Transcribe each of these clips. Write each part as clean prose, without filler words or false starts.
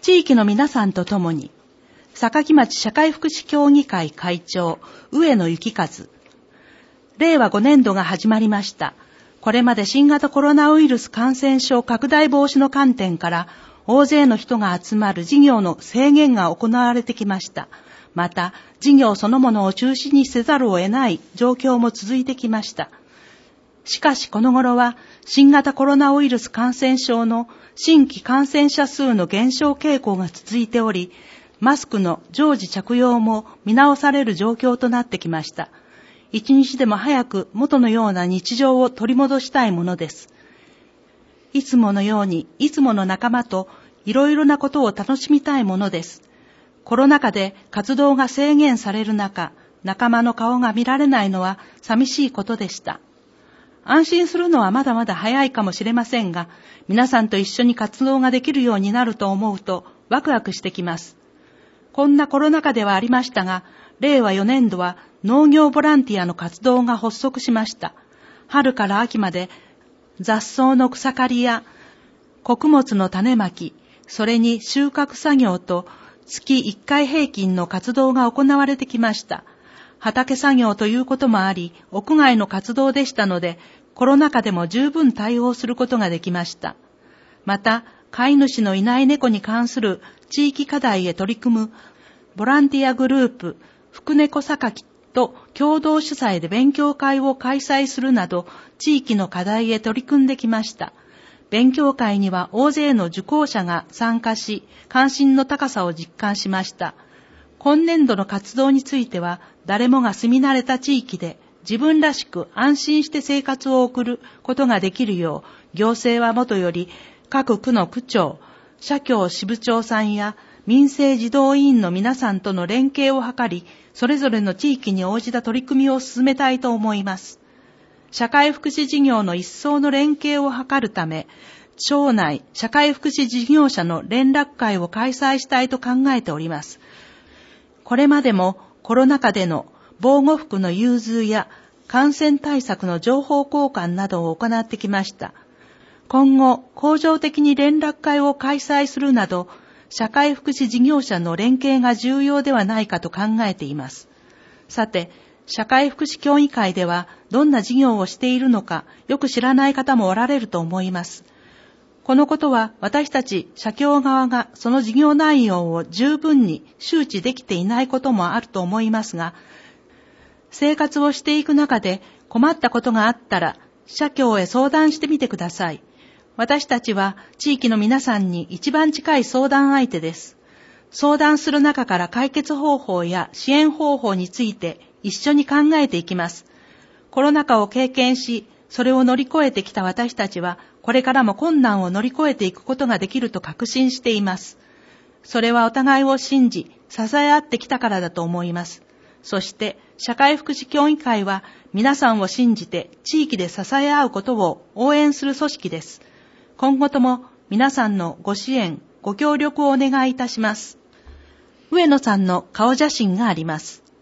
地域の皆さんと共に、坂城町社会福祉協議会会長、上野幸和。令和5年度が始まりました。これまで新型コロナウイルス感染症拡大防止の観点から、大勢の人が集まる事業の制限が行われてきました。また、事業そのものを中止にせざるを得ない状況も続いてきました。しかしこの頃は、新型コロナウイルス感染症の新規感染者数の減少傾向が続いており、マスクの常時着用も見直される状況となってきました。一日でも早く元のような日常を取り戻したいものです。いつものように、いつもの仲間といろいろなことを楽しみたいものです。コロナ禍で活動が制限される中、仲間の顔が見られないのは寂しいことでした。安心するのはまだまだ早いかもしれませんが、皆さんと一緒に活動ができるようになると思うとワクワクしてきます。こんなコロナ禍ではありましたが、令和4年度は農業ボランティアの活動が発足しました。春から秋まで雑草の草刈りや穀物の種まき、それに収穫作業と月1回平均の活動が行われてきました。畑作業ということもあり、屋外の活動でしたので、コロナ禍でも十分対応することができました。また、飼い主のいない猫に関する地域課題へ取り組むボランティアグループ、福猫榊と共同主催で勉強会を開催するなど、地域の課題へ取り組んできました。勉強会には大勢の受講者が参加し、関心の高さを実感しました。今年度の活動については、誰もが住み慣れた地域で自分らしく安心して生活を送ることができるよう、行政はもとより各区の区長、社協支部長さんや民生児童委員の皆さんとの連携を図り、それぞれの地域に応じた取り組みを進めたいと思います。社会福祉事業の一層の連携を図るため、町内社会福祉事業者の連絡会を開催したいと考えております。これまでもコロナ禍での防護服の融通や感染対策の情報交換などを行ってきました。今後、恒常的に連絡会を開催するなど、社会福祉事業者の連携が重要ではないかと考えています。さて、社会福祉協議会ではどんな事業をしているのかよく知らない方もおられると思います。このことは私たち社協側がその事業内容を十分に周知できていないこともあると思いますが、生活をしていく中で困ったことがあったら社協へ相談してみてください。私たちは地域の皆さんに一番近い相談相手です。相談する中から解決方法や支援方法について一緒に考えていきます。コロナ禍を経験し、それを乗り越えてきた私たちは、これからも困難を乗り越えていくことができると確信しています。それはお互いを信じ、支え合ってきたからだと思います。そして、社会福祉協議会は、皆さんを信じて地域で支え合うことを応援する組織です。今後とも皆さんのご支援、ご協力をお願いいたします。上野さんの顔写真があります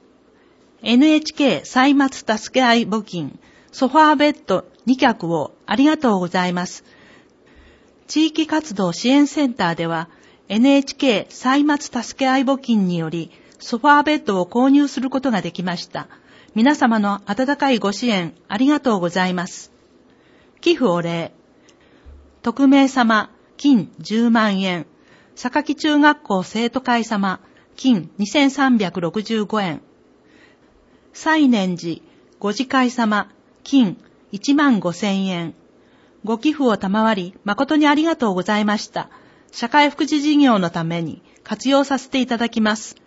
。NHK 歳末助け合い募金、ソファーベッド2脚をありがとうございます。地域活動支援センターでは NHK 歳末助け合い募金によりソファーベッドを購入することができました。皆様の温かいご支援ありがとうございます。寄付お礼。匿名様、金10万円。榊中学校生徒会様、金2365円。西念寺ご自会様、金15000円。ご寄付を賜り、誠にありがとうございました。社会福祉事業のために活用させていただきます。